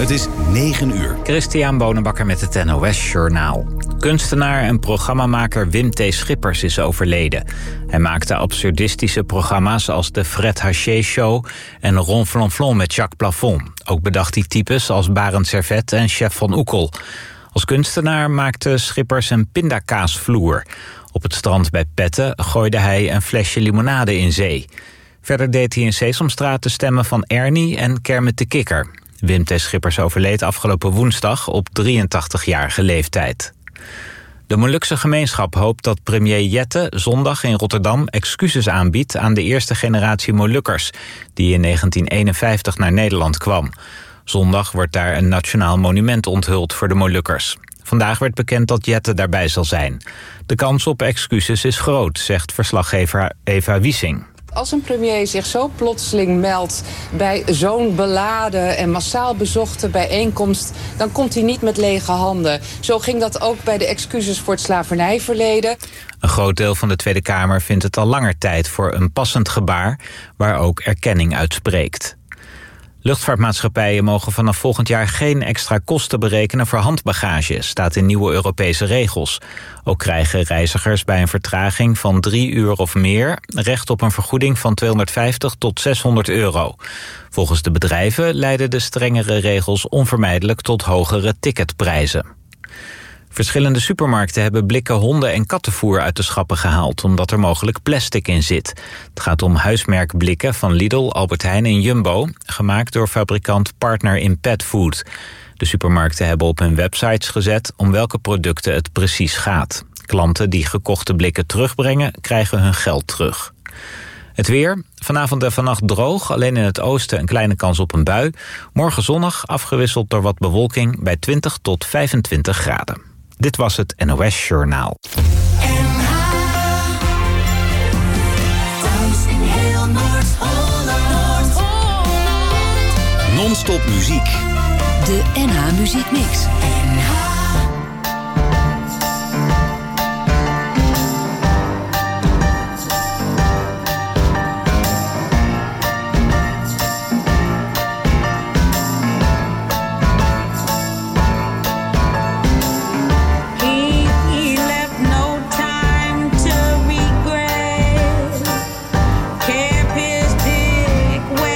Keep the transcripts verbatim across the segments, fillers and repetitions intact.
Het is negen uur. Christian Bonenbakker met het N O S Journaal. Kunstenaar en programmamaker Wim T. Schippers is overleden. Hij maakte absurdistische programma's als de Fred Haché Show en Ronflonflon met Jacques Plafond. Ook bedacht hij types als Barend Servet en Chef van Oekel. Als kunstenaar maakte Schippers een pindakaasvloer. Op het strand bij Petten gooide hij een flesje limonade in zee. Verder deed hij in Sesamstraat de stemmen van Ernie en Kermit de Kikker. Wim T. Schippers overleed afgelopen woensdag op drieëntachtigjarige leeftijd. De Molukse gemeenschap hoopt dat premier Jette zondag in Rotterdam excuses aanbiedt aan de eerste generatie Molukkers, die in negentien eenenvijftig naar Nederland kwam. Zondag wordt daar een nationaal monument onthuld voor de Molukkers. Vandaag werd bekend dat Jette daarbij zal zijn. De kans op excuses is groot, zegt verslaggever Eva Wiesing. Als een premier zich zo plotseling meldt bij zo'n beladen en massaal bezochte bijeenkomst, dan komt hij niet met lege handen. Zo ging dat ook bij de excuses voor het slavernijverleden. Een groot deel van de Tweede Kamer vindt het al langer tijd voor een passend gebaar waar ook erkenning uit spreekt. Luchtvaartmaatschappijen mogen vanaf volgend jaar geen extra kosten berekenen voor handbagage, staat in nieuwe Europese regels. Ook krijgen reizigers bij een vertraging van drie uur of meer recht op een vergoeding van tweehonderdvijftig tot zeshonderd euro. Volgens de bedrijven leiden de strengere regels onvermijdelijk tot hogere ticketprijzen. Verschillende supermarkten hebben blikken honden- en kattenvoer uit de schappen gehaald, omdat er mogelijk plastic in zit. Het gaat om huismerkblikken van Lidl, Albert Heijn en Jumbo, gemaakt door fabrikant Partner in Pet Food. De supermarkten hebben op hun websites gezet om welke producten het precies gaat. Klanten die gekochte blikken terugbrengen, krijgen hun geld terug. Het weer, vanavond en vannacht droog, alleen in het oosten een kleine kans op een bui. Morgen zonnig, afgewisseld door wat bewolking bij twintig tot vijfentwintig graden. Dit was het N O S Journaal. Non-stop muziek. De N H Muziekmix.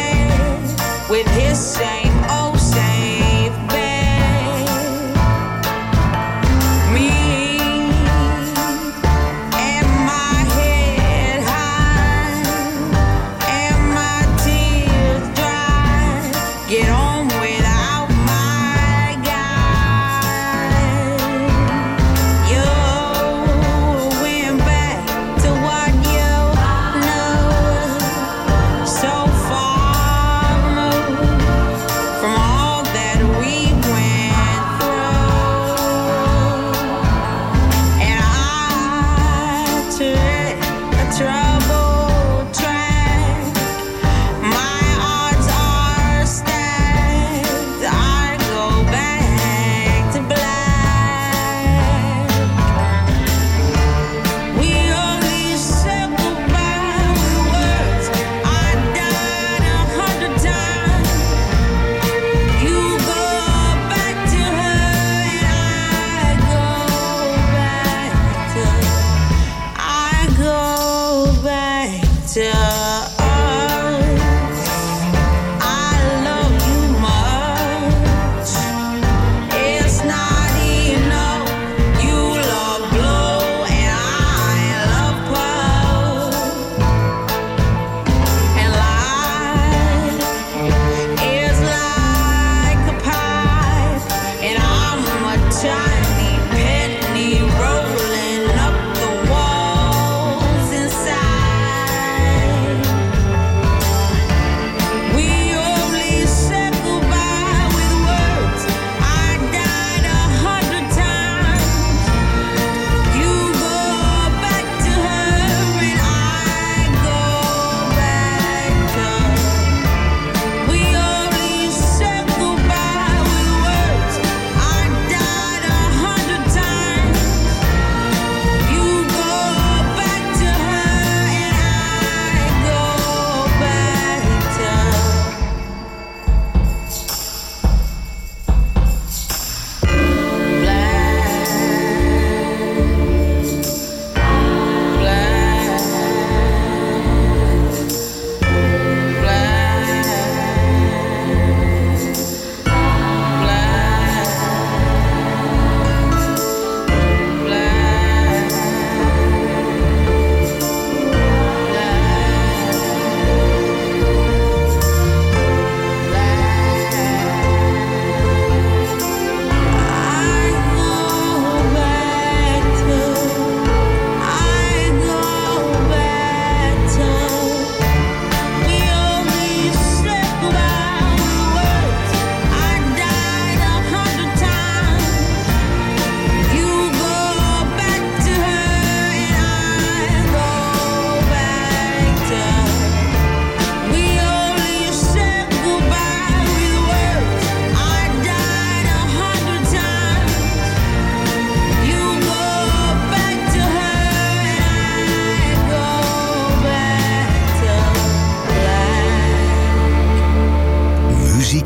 With his same old same bed.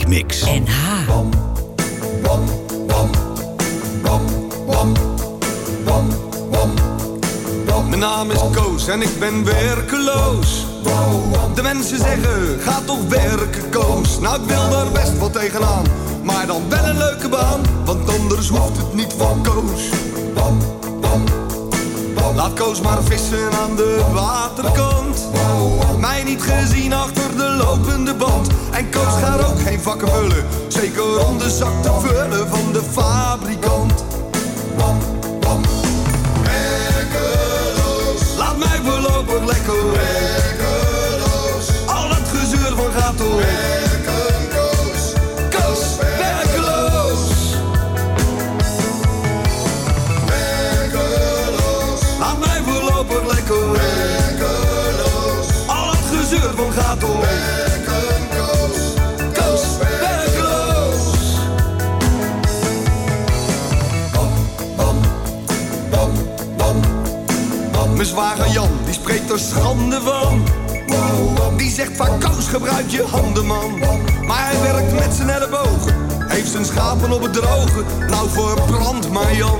Muziekmix. N H. Mijn naam is Koos en ik ben werkeloos. De mensen zeggen, ga toch werken, Koos. Nou, ik wil daar best wel tegenaan, maar dan wel een leuke baan, want anders hoeft het niet van Koos. Laat Koos maar vissen aan de waterkant. Mij niet gezien achter de lopende band. En Koos gaat ook geen vakken vullen, zeker om de zak te vullen van de fabrikant. Laat mij voorlopig lekker werkeloos. Al dat gezeur van gaat door. Werken, Koos. Koos, werkeloos. Werkeloos. Laat mij voorlopig lekker werkeloos. Al dat gezeur van gaat door. Werken, Koos. Koos, werkeloos. Bam, bam, bam, bam. Mijn zwager Jan, die spreekt er schande van. Die zegt vaak, Koos, gebruik je handen, man. Maar hij werkt met zijn ellebogen, heeft zijn schapen op het droge. Nou, verbrand maar, Jan.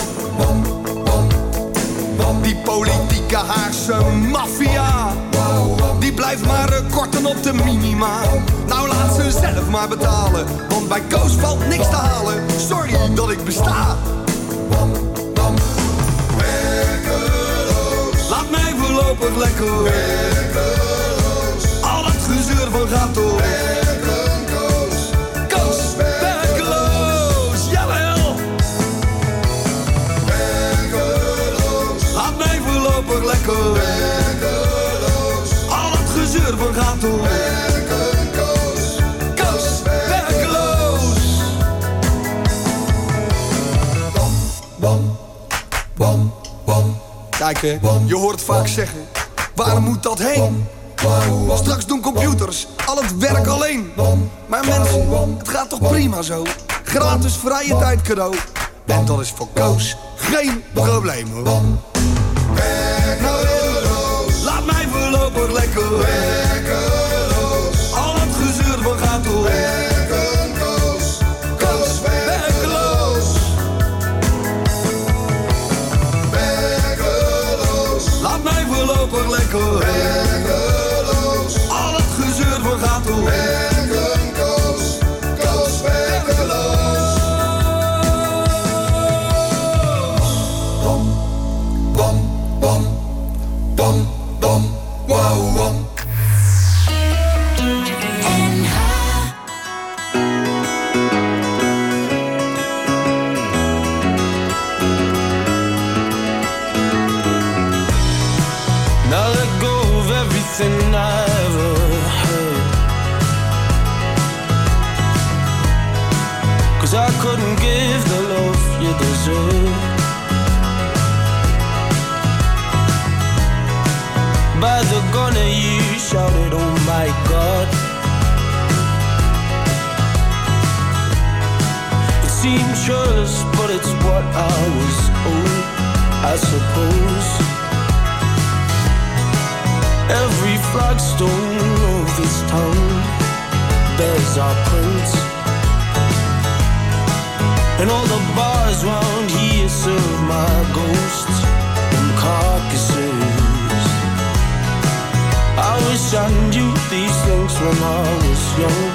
Die politieke Haagse maffia, die blijft maar korten op de minima. Nou, laat ze zelf maar betalen, want bij Koos valt niks te halen. Sorry dat ik besta. Laat mij voorlopig lekker werkeloos. Al het gezeur van gaat door. Werken, Koos. Koos, werkeloos. Jawel. Werkeloos. Laat mij voorlopig lekker werkeloos. Al het gezeur van gaat door. Werken, Koos. Koos, werkeloos. Bam, bam, bam, bam. Kijk, hè, je hoort vaak zeggen, waar moet dat heen? Straks doen computers al het werk alleen. Maar mensen, het gaat toch prima zo? Gratis vrije tijd cadeau. En dat is voor Koos geen probleem, hoor. Werkeloos. Laat mij voorlopig lekker werkeloos. Al het gezeur van gaat door. Werken, Koos. Koos, werkeloos. Laat mij voorlopig lekker werkeloos. Al het gezeur van gaat door. Werken, Koos. Koos, werkeloos. Bam, bam, bam, bam, bam, wow, bam. Everything I ever heard, 'cause I couldn't give the love you deserve. By the gunner you shouted, oh my God. It seemed churlish, but it's what I was owed, I suppose. Every flagstone of this town bears our prints, and all the bars round here serve my ghosts and carcasses. I wish I knew these things when I was young,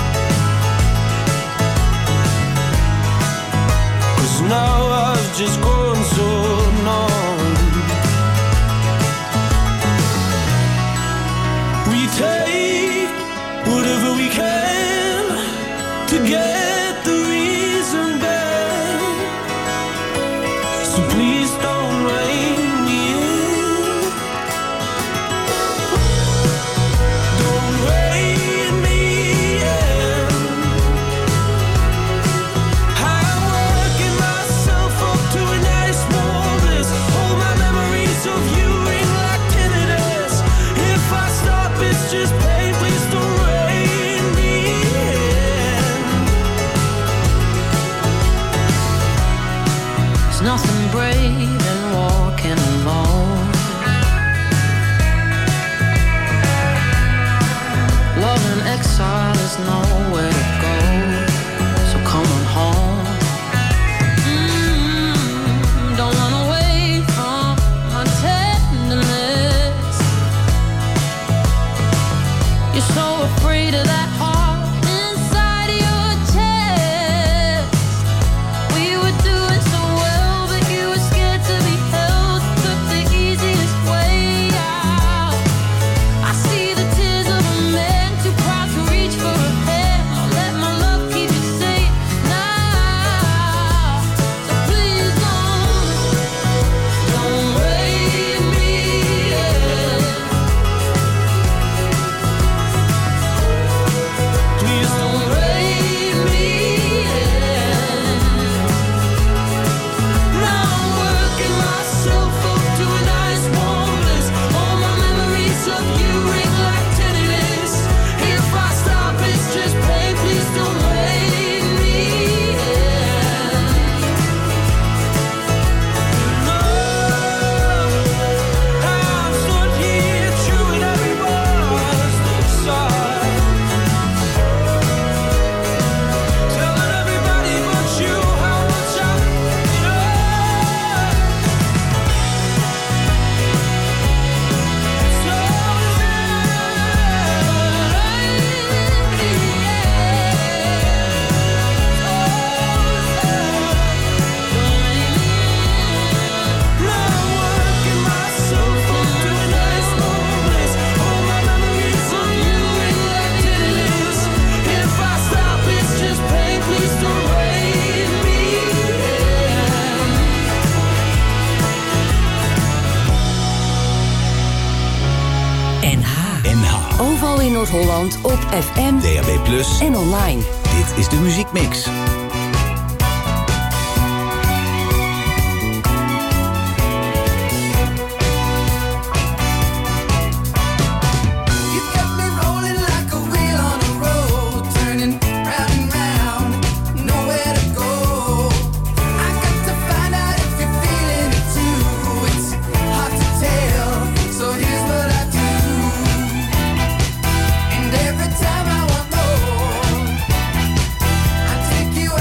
'cause now I've just grown so numb. Take whatever we can to get the reason back. So please don't rein me in. Don't rein me in. I'm working myself up to a nice warm bliss. All my memories of you ring like tinnitus. If I stop, it's just pain, please don't rein me in. There's nothing brave in walking alone. Love in exile is nowhere to go. You're so afraid of that heart inside your chest. We were doing so well, but you were scared to be held. Took the easiest way out. I see the tears of a man too proud to reach for a hand. I'll let my love keep you safe now. So please don't, don't break me. Please don't break me. Now I'm working myself up to a nice warm bliss. All my memories of you ring like tinnitus. If I stop, it's just pain. Please don't break me. No, I've stood here chewing every word's inside, telling everybody but you how much I N H. N H. Overal in Noord-Holland op F M D A B plus. en online. Dit is de muziekmix. You got me rolling like a wheel on a road, turning round and round, nowhere to go. I got to find out if you're feeling it too. It's hard to tell, so here's what I do. And every time I want more, I take you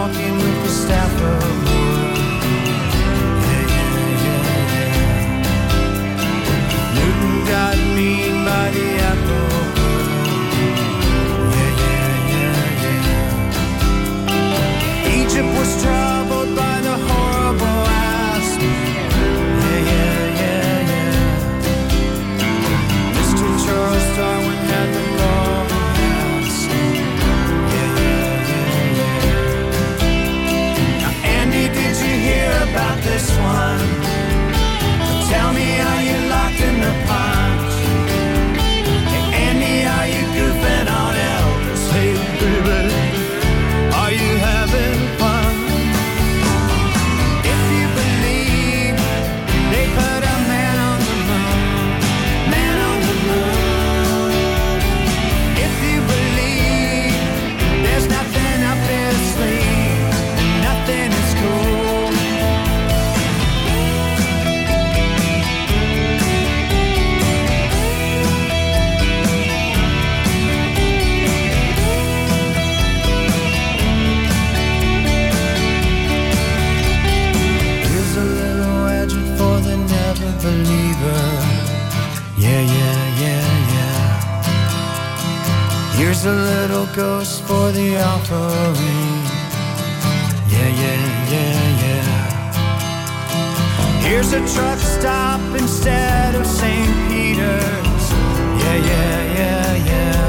walking with the staff of wood. Yeah, yeah, yeah, yeah. Newton got mean by the apple wood. Yeah, yeah, yeah, yeah. Egypt was troubled by the horrible asp. Yeah, yeah, yeah, yeah. Mister Charles Darwin had the long ass. Yeah, yeah, yeah, yeah. Now, Andy, did you hear about this one? Tell me, are you locked in the punch? Hey, Andy, are you goofing on Elvis? Hey, baby, are you having fun? If you believe they put a man on the moon, man on the moon. If you believe there's nothing up their sleeve, and nothing is cool. Here's a little edge for the never believer. Yeah, yeah, yeah, yeah. Here's a little ghost for the offering. Yeah, yeah, yeah, yeah. Here's a truck stop instead of Saint Peter's. Yeah, yeah, yeah, yeah.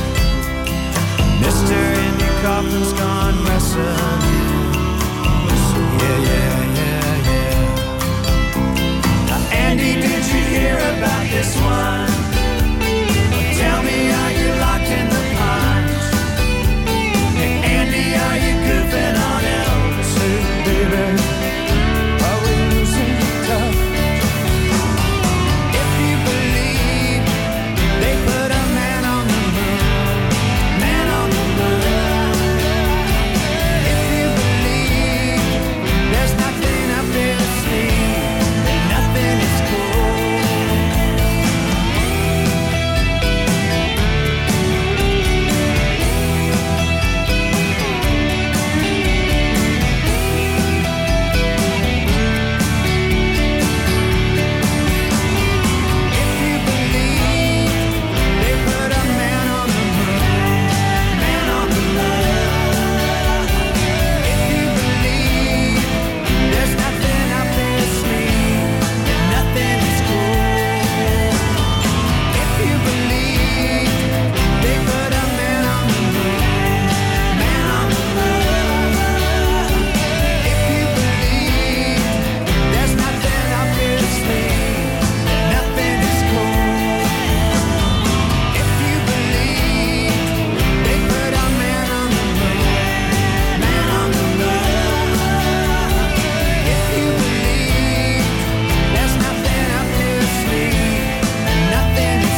Mister Andy Kaufman's gone wrestling. Yeah, yeah, yeah, yeah. Now, Andy, did you hear about this one? Tell me, are you locked in the punch? Hey, Andy, are you goofing on Elvis? Hey, baby, are we losing tough? If you believe they put a man on the moon, man on the moon. If you believe there's nothing up their sleeve, and nothing is cool. If you believe they put a man on the moon, man on the moon. If you believe there's nothing up their sleeve, and nothing is cool. If you believe they put a man on the moon, man on the moon. If you believe there's nothing up their sleeve, and nothing is cool. If you believe they put a man on the moon, man on the moon. If you believe there's nothing up their sleeve, and nothing is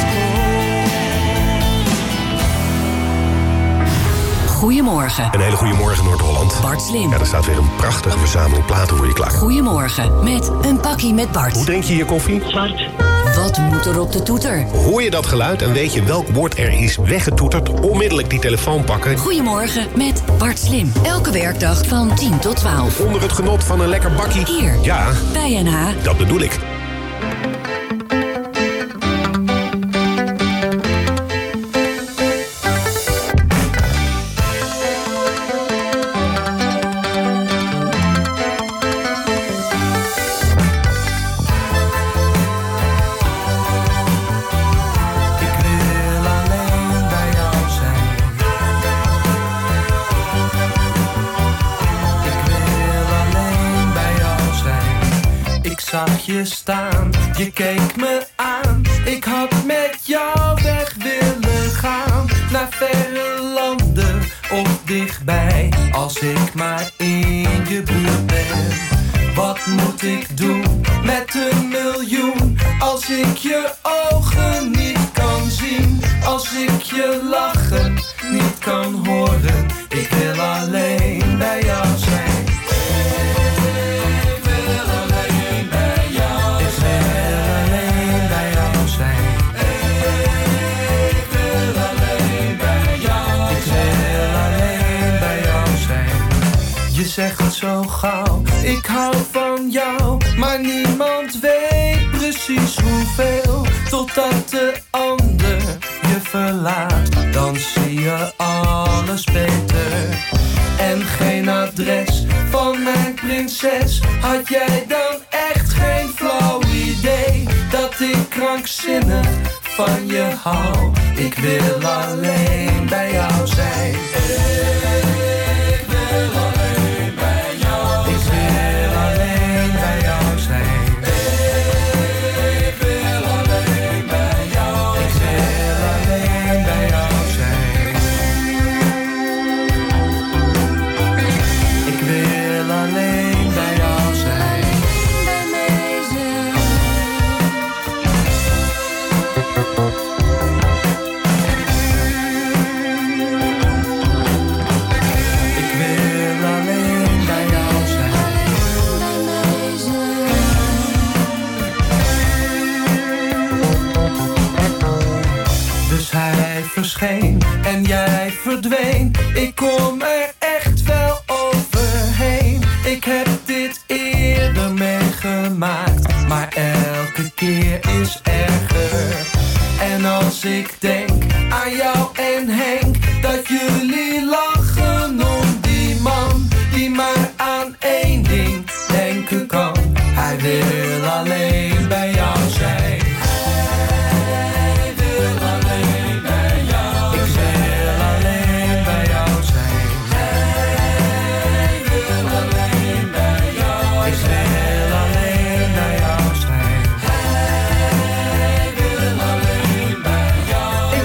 cool. Goedemorgen, Een hele goede morgen, Noord-Holland. Bart Slim. Ja, er staat weer een prachtige verzameling platen voor je klaar. Goedemorgen, met een pakkie met Hoe Bart. drink je je koffie? Wat moet er op de toeter? Hoor je dat geluid en weet je welk woord er is weggetoeterd? Onmiddellijk die telefoon pakken. Goedemorgen, met Bart Slim. Elke werkdag van tien tot twaalf. Onder het genot van een lekker bakkie. Hier, Ja, bij N H. dat bedoel ik. Ik wil alleen bij jou zijn. Ik wil alleen bij jou zijn. Ik zag je staan, je keek me aan. Ik had met jou weg willen gaan. Naar verre landen of dichtbij. Als ik maar in je buurt ben. Wat moet ik doen met een miljoen? Als ik je ogen niet kan zien. Als ik je lachen niet kan horen. Ik wil alleen bij jou zijn. Ik wil alleen bij jou zijn. Ik wil alleen bij jou zijn. Ik wil alleen bij jou zijn. Ik wil alleen bij jou zijn. Je zegt zo gauw, ik hou van jou, maar niemand weet precies hoeveel. Totdat de ander je verlaat, dan zie je alles beter. En geen adres van mijn prinses, had jij dan echt geen flauw idee dat ik krankzinnig van je hou? Ik wil alleen bij jou zijn. Ik wil alleen bij jou. Ik wil alleen bij jou zijn. Ik wil alleen bij jou. Ik wil alleen bij jou zijn. Ik wil alleen bij jou zijn. Bij mij zijn. Ik wil alleen bij jou zijn. Bij mij zijn. Dus hij verscheen en jij verdween. Ik kom er echt wel overheen. Ik heb dit eerder meegemaakt, maar elke keer is erger. En als ik denk aan jou en Henk, dat jullie lachen om die man die maar aan één ding denken kan. Hij wil alleen bij jou zijn. Hij wil alleen bij jou. Ik wil alleen bij jou zijn. Hij wil alleen bij jou. Ik wil alleen bij jou zijn. Hij wil alleen bij jou.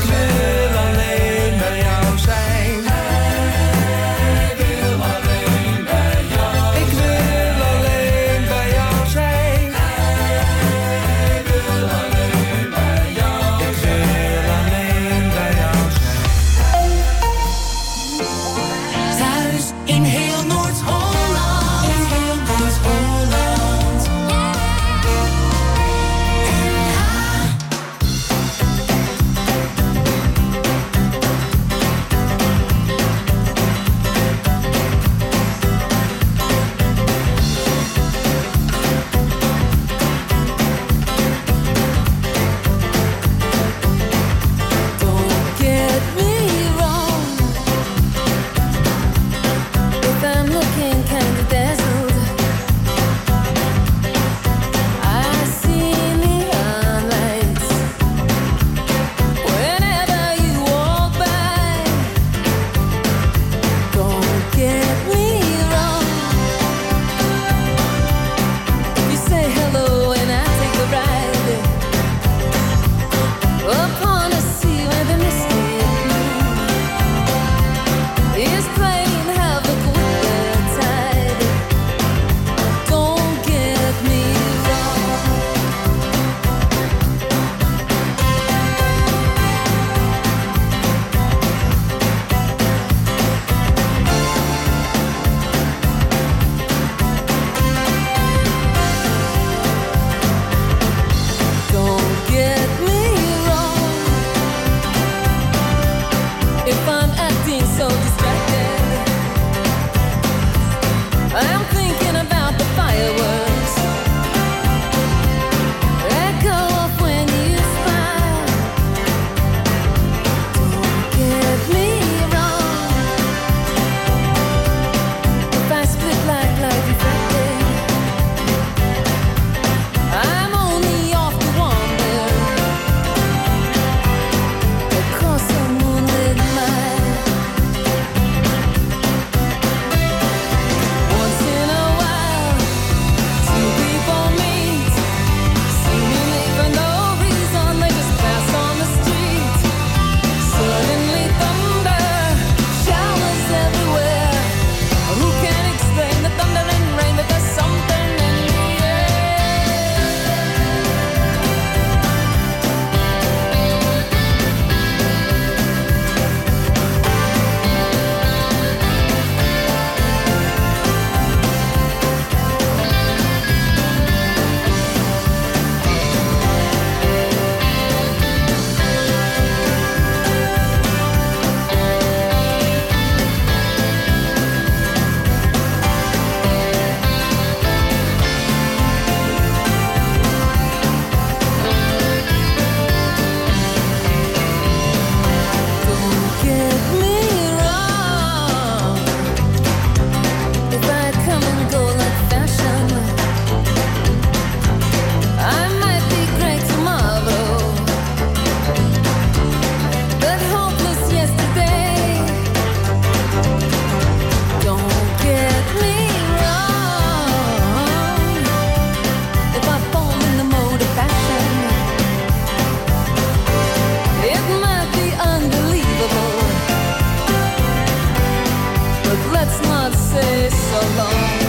not say so long.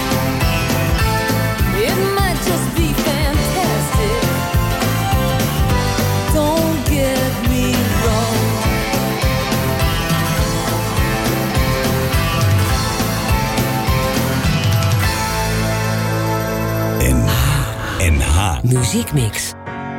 It might just be fantastic. Don't get me wrong. N N H Muziekmix.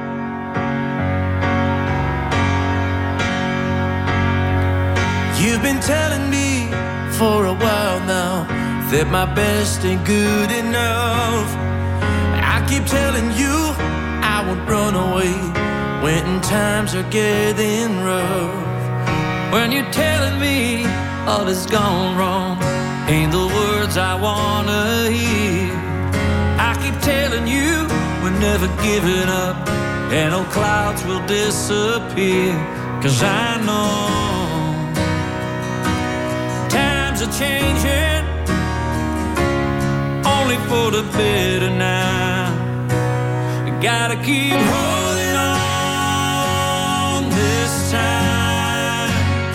You've been telling me for a while now that my best ain't good enough. I keep telling you I won't run away when times are getting rough. When you're telling me all has gone wrong, ain't the words I wanna hear. I keep telling you we're never giving up, and all clouds will disappear. Cause I know times are changing, only for the better now. You gotta keep holding on this time.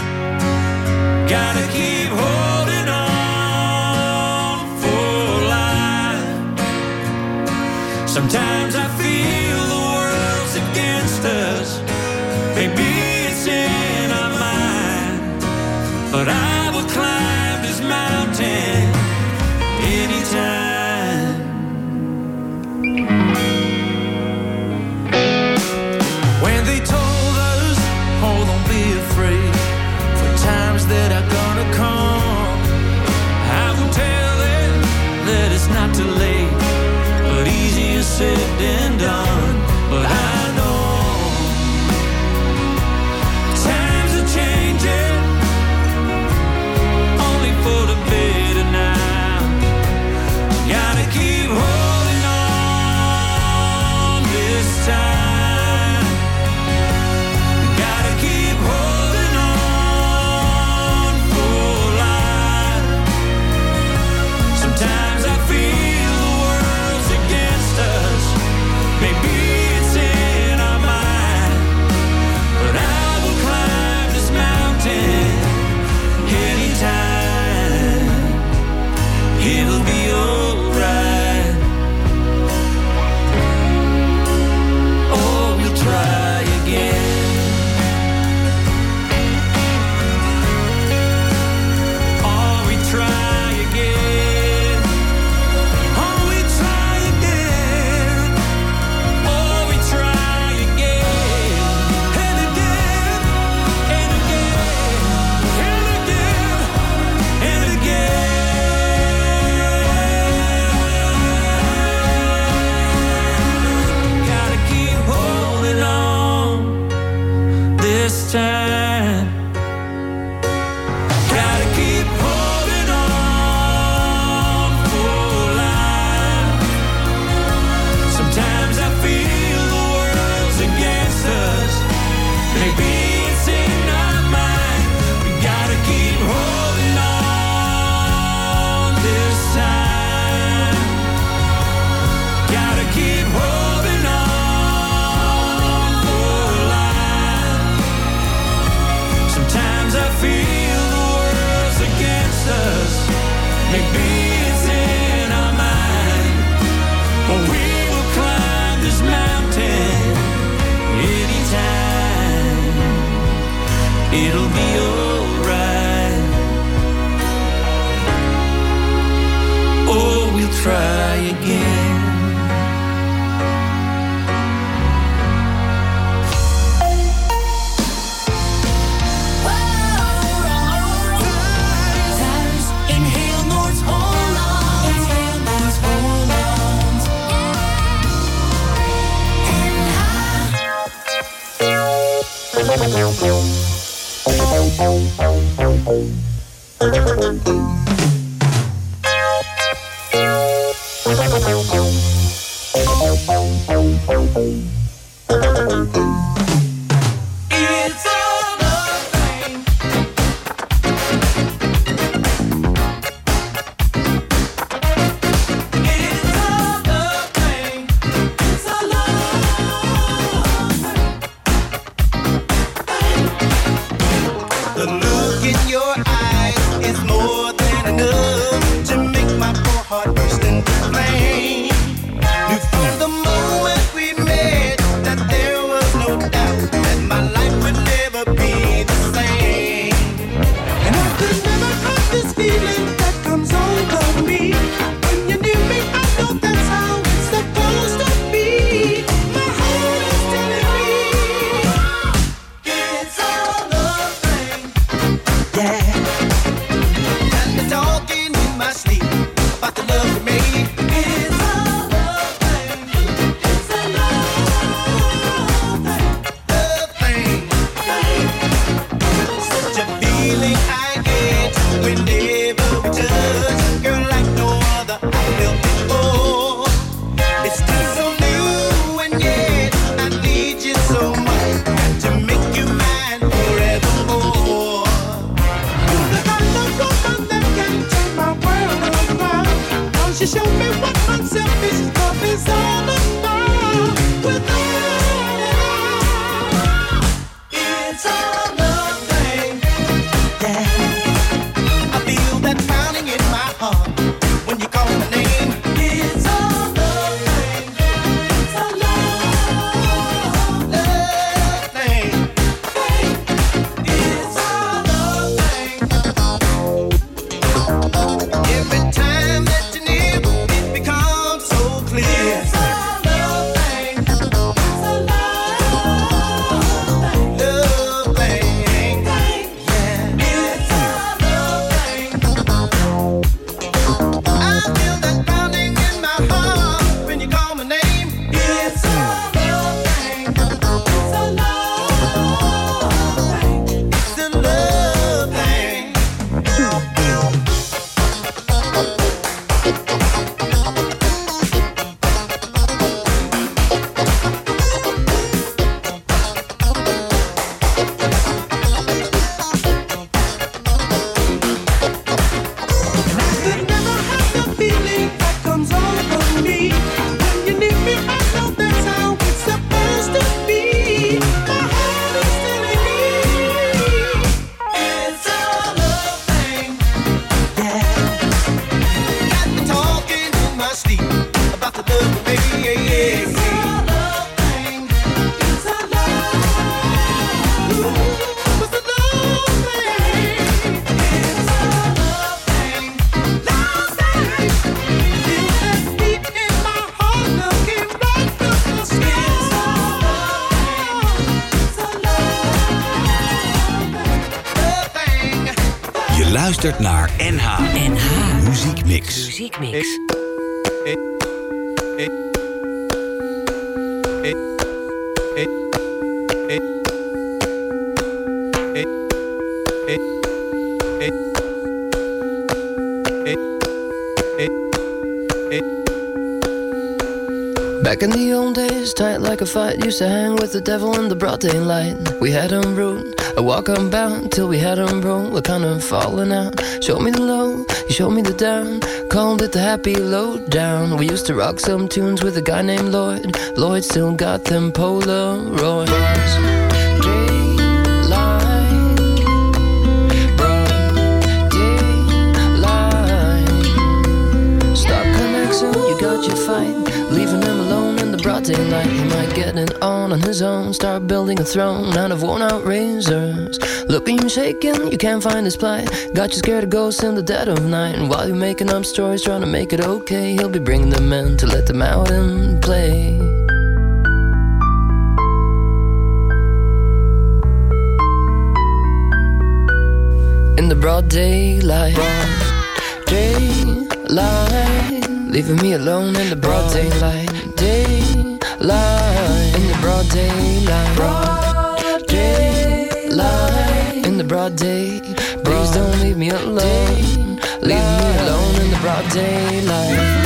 Gotta keep holding on for life. Sometimes I feel the world's against us. Maybe it's in our mind, but I will climb this mountain anytime. When they told us, oh, don't be afraid for times that are gonna come, I will tell them that it's not too late, but easier said than done. But I know times are changing, only for the better now. Gotta keep holding on this time. Gotta keep holding on for life. Sometimes I feel the world's against us. Maybe it's in our mind, but I will climb this mountain anytime. It'll be alright. Oh, we'll try again. Oh, we try again. Oh, we try again. Oh, we try again. And again, and again, and again, and again. Gotta keep holding on this time. Gotta keep holding on for life. Sometimes I feel the world's against us. Maybe it's in our mind. We gotta keep holding on this time. Gotta keep holding on for life. Sometimes I feel the world's against us. Maybe it's in our mind, but we will climb this mountain anytime. It'll be alright. Oh, we'll try again. Thuis in heel Noord-Holland. In heel Noord-Holland. It's all the thing. It's all the thing. It's all the The look in your eyes is more than You show me what unselfish love is all about. Without it all, it's a love thing. Yeah, I feel that pounding in my heart when you call my name. It's a love thing. It's a love, love thing. It's a love thing. Every time that you're near, it becomes so clear. It's a love thing. It's a love thing. Love thing. Yeah. It's a love thing. I feel that pounding in my heart when you call my name. It's a love thing. It's a love thing. It's a love thing. Could never have the feeling that comes over me. When you need me, I know that's how it's supposed to be. My heart is telling me it's a love thing. Yeah, got me talking in my sleep about the love of me. It's a love thing. It's a love. Ooh, it's a love thing. It's a love thing. Love thing. Feel that beat in my heart looking right through the skin. It's a love thing. It's a love thing. Je luistert naar N H. N H. Muziek Mix. Muziekmix. Back in the old days, tight like a fight, used to hang with the devil in the broad daylight. We had him rude, I walk unbound till we had him broke. We're kind of falling out. Showed me the low, he showed me the down. Called it the happy low down. We used to rock some tunes with a guy named Lloyd. Lloyd still got them Polaroids. Daylight, broad daylight. Stop connection, you got your fight. Leaving him alone in the broad daylight. He might get it on on his own. Start building a throne out of worn out razors. Look at you shaking, you can't find his plight. Got you scared of ghosts in the dead of night. And while you're making up stories trying to make it okay, he'll be bringing them in to let them out and play. In the broad daylight, broad daylight. Leaving me alone in the broad daylight. Daylight. In the broad daylight. Broad daylight. In the broad day. Please don't leave me alone. Leave me alone in the broad daylight.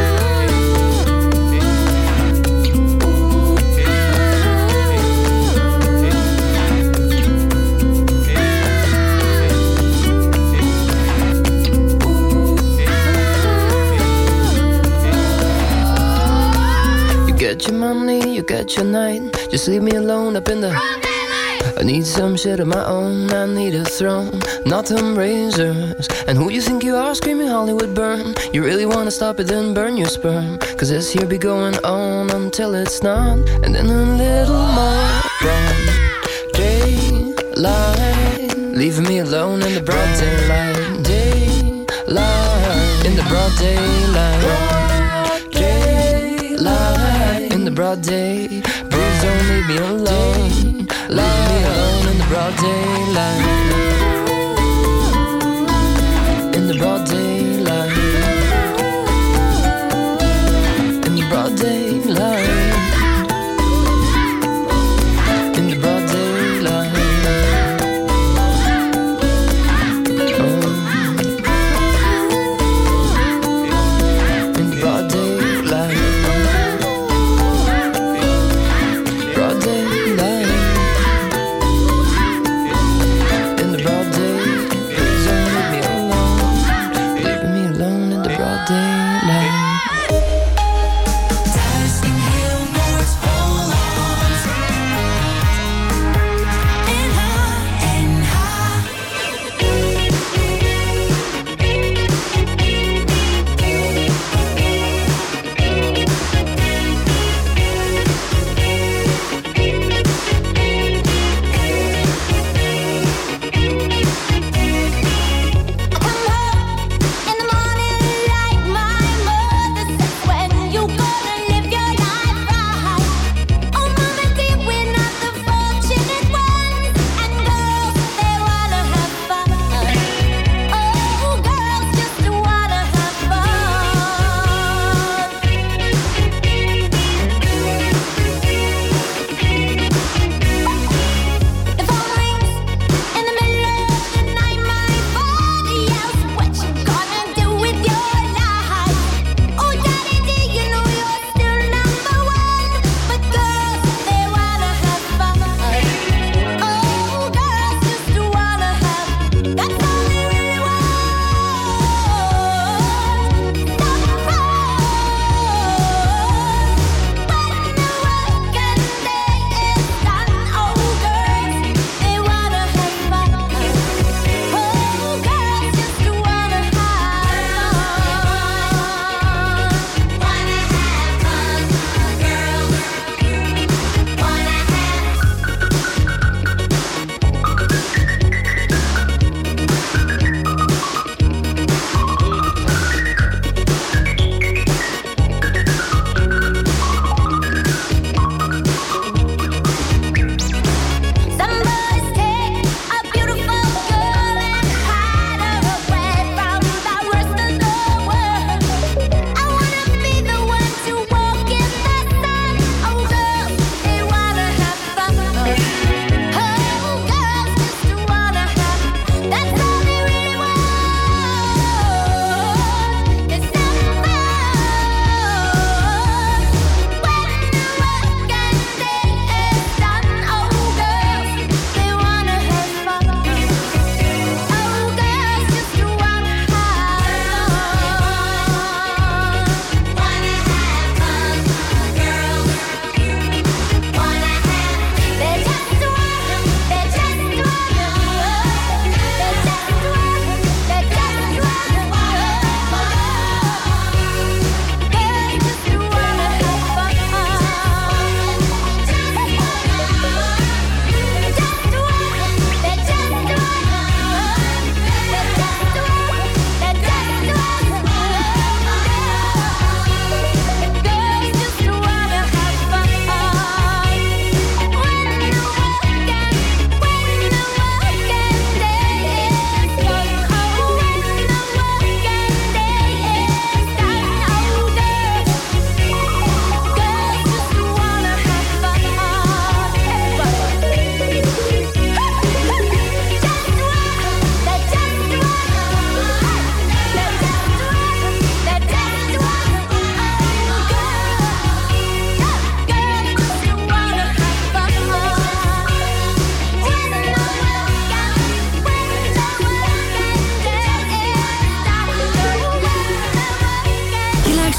Get your money, you get your night. Just leave me alone up in the I need some shit of my own. I need a throne, not them razors. And who you think you are screaming Hollywood burn? You really wanna stop it, then burn your sperm. Cause this here be going on until it's not. And then a little more broad daylight. Leaving me alone in the broad daylight. Daylight. In the broad daylight. Daylight. In the broad day. Please don't leave me alone. Leave me alone in the broad daylight. In the broad daylight. In the broad daylight. In the broad daylight. Oh. In the broad daylight. Broad daylight. In the broad day. Please don't leave me alone. Leaving me alone in the broad daylight.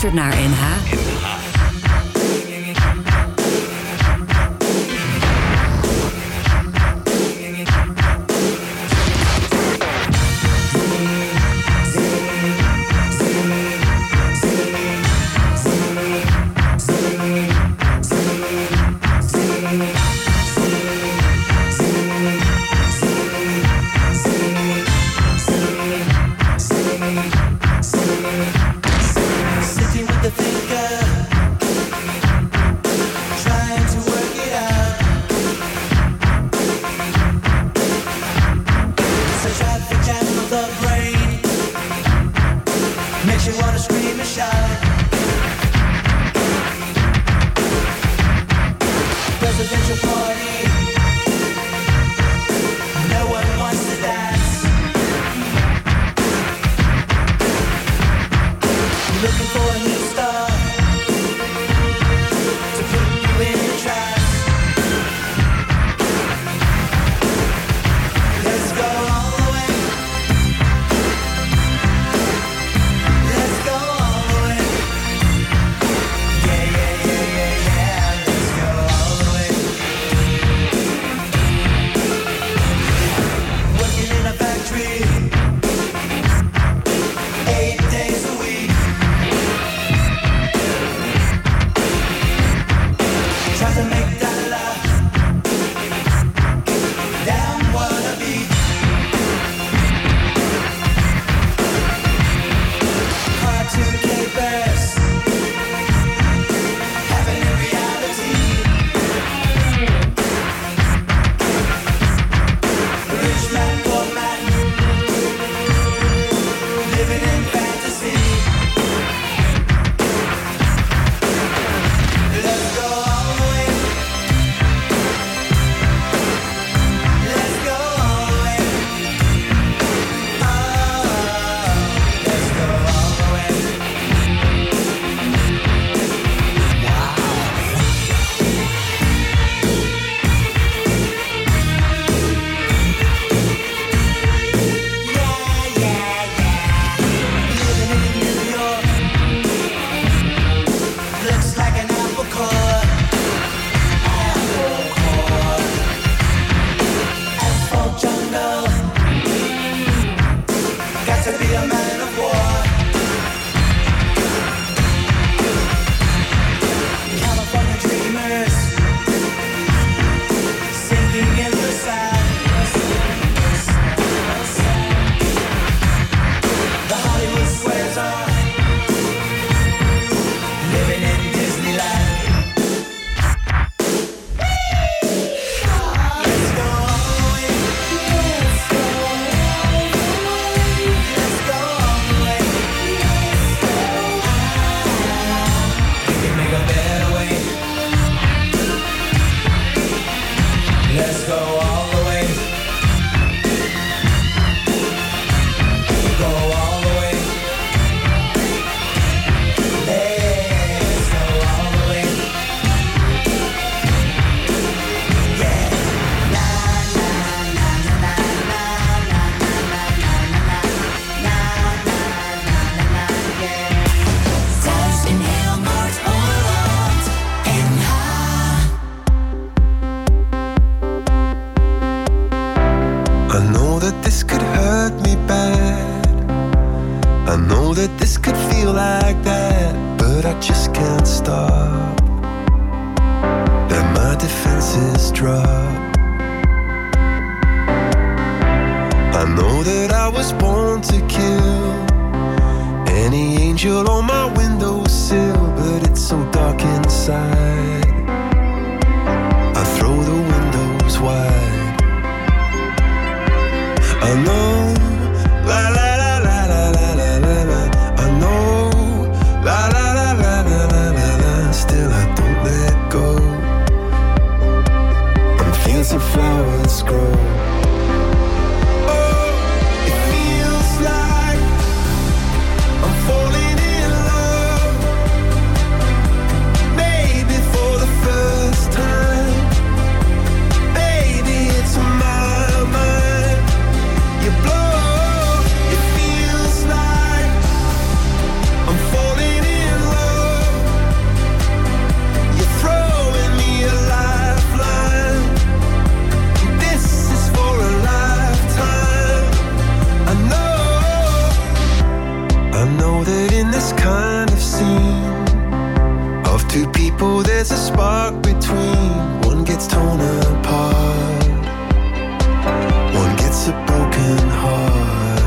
luistert naar N H. Sitting with the thinker, trying to work it out. It's a traffic jam of the brain, makes you wanna scream and shout. Presidential party, no one wants to dance. Looking for a new star to put you in the trance. Let's go all the way. Let's go all the way. Yeah, yeah, yeah, yeah, yeah. Let's go all the way. Working in a factory, eight days a week. Try to make that love damn wannabe. Cartoon capers having a reality. Rich man, poor man, living in fantasy. Let's go all the way. Let's go all the way. Oh, let's go all the way. Yeah, yeah, yeah. Living in New York looks like an apple core. Apple core. Asphalt jungle. Got to be a man of war. California dreamers sinking in the sand. The Hollywood squares are living in Disneyland. Let's go all the way. Let's go all the way. Let's go all the way. We can make a better way. Let's go all the way. Go all the way. Let's go all the way. Yeah. La la la la la la la la la la la la, yeah. Thuis in heel Noord-Holland, N H. I know that this could hurt me bad. I know that this could feel like that, but I just can't stop. Then my defenses drop. I know that I was born to kill any angel on my windowsill, but it's so dark inside. I throw the windows wide. I know, la la la la la la la la la. I know, la la la la la la la la. Still I don't let go. I'm feeling flowers grow. Oh, it feels like I'm falling in love. Maybe for the this kind of scene of two people, there's a spark between. One gets torn apart, one gets a broken heart.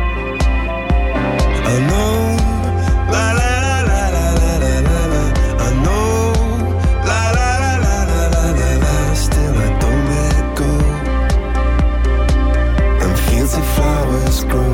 I know, la la la la la la la la. I know, la la la la la la la la. Still I don't let go, and fields of flowers grow.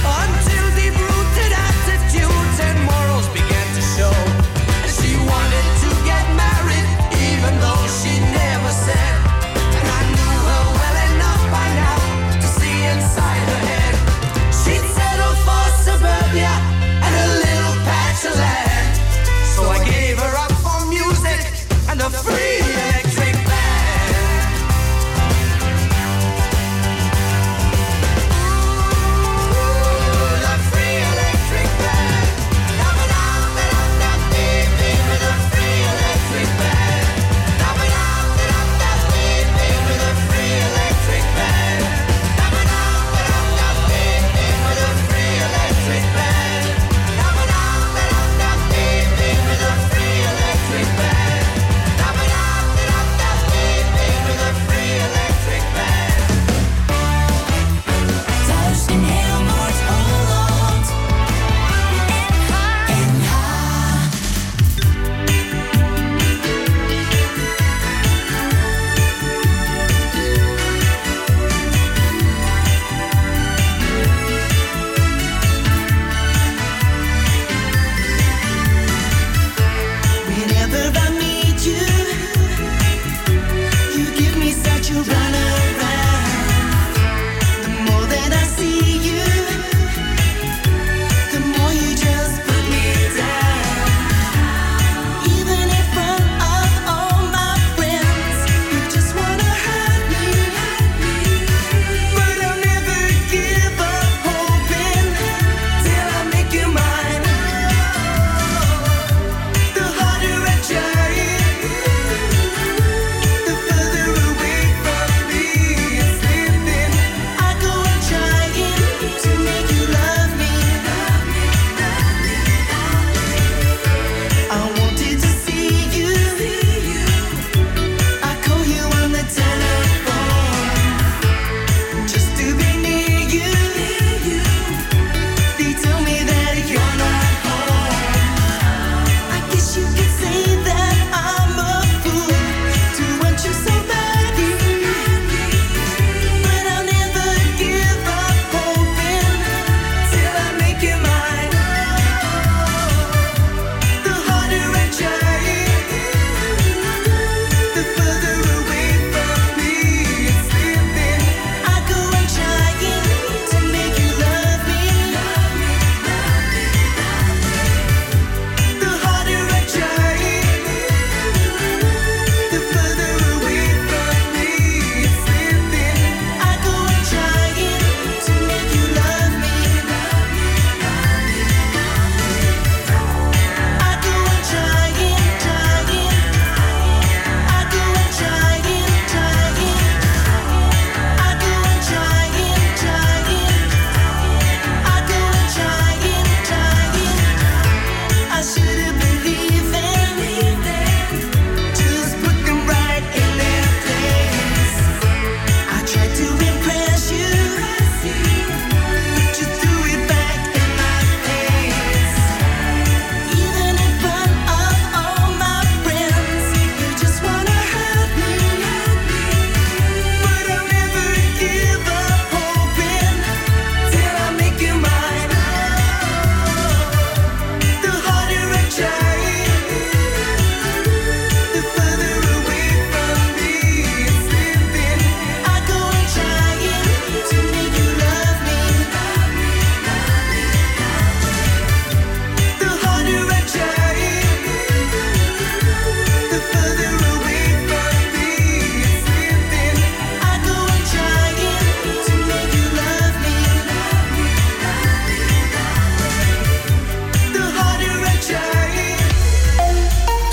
Until deep-rooted attitudes and morals began to show. She wanted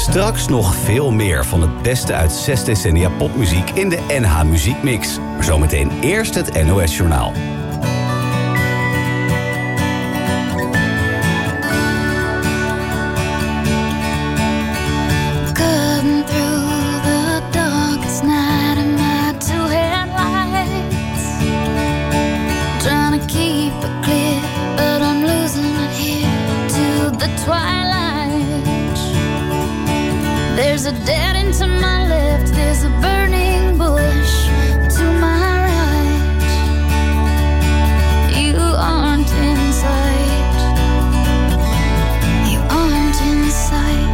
Straks nog veel meer van het beste uit zes decennia popmuziek in de N H Muziekmix. Maar zometeen eerst het N O S Journaal. Cutting through the darkest night in my two headlights, trying to keep it clear, but I'm losing it here to the twilight. There's a dead end to my left, there's a burning bush to my right. You aren't in sight, you aren't in sight.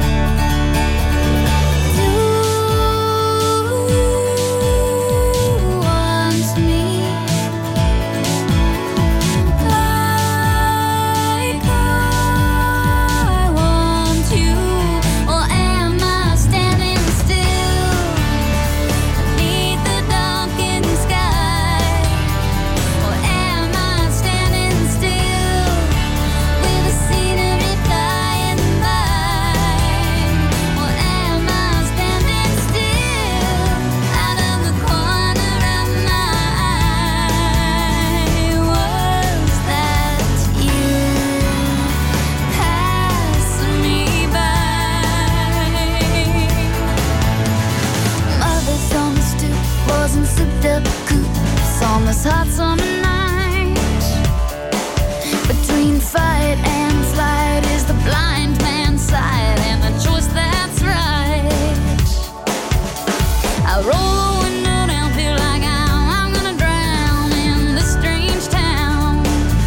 On this hot summer night, between fight and flight is the blind man's sight, and the choice that's right. I roll the window down, feel like I'm, I'm gonna drown in this strange town.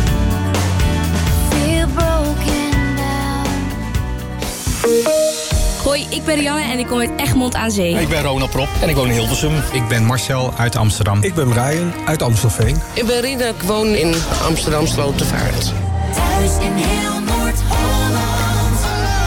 Feel broken down. Hoi, ik ben Rianne en ik kom uit Egmond aan Zee. Ik ben Ronald Prop en ik woon in Hilversum. Ik ben Marcel uit Amsterdam. Ik ben Brian uit Amstelveen. Ik ben Rina, ik woon in Amsterdam Slotervaart. Thuis in heel Noord-Holland.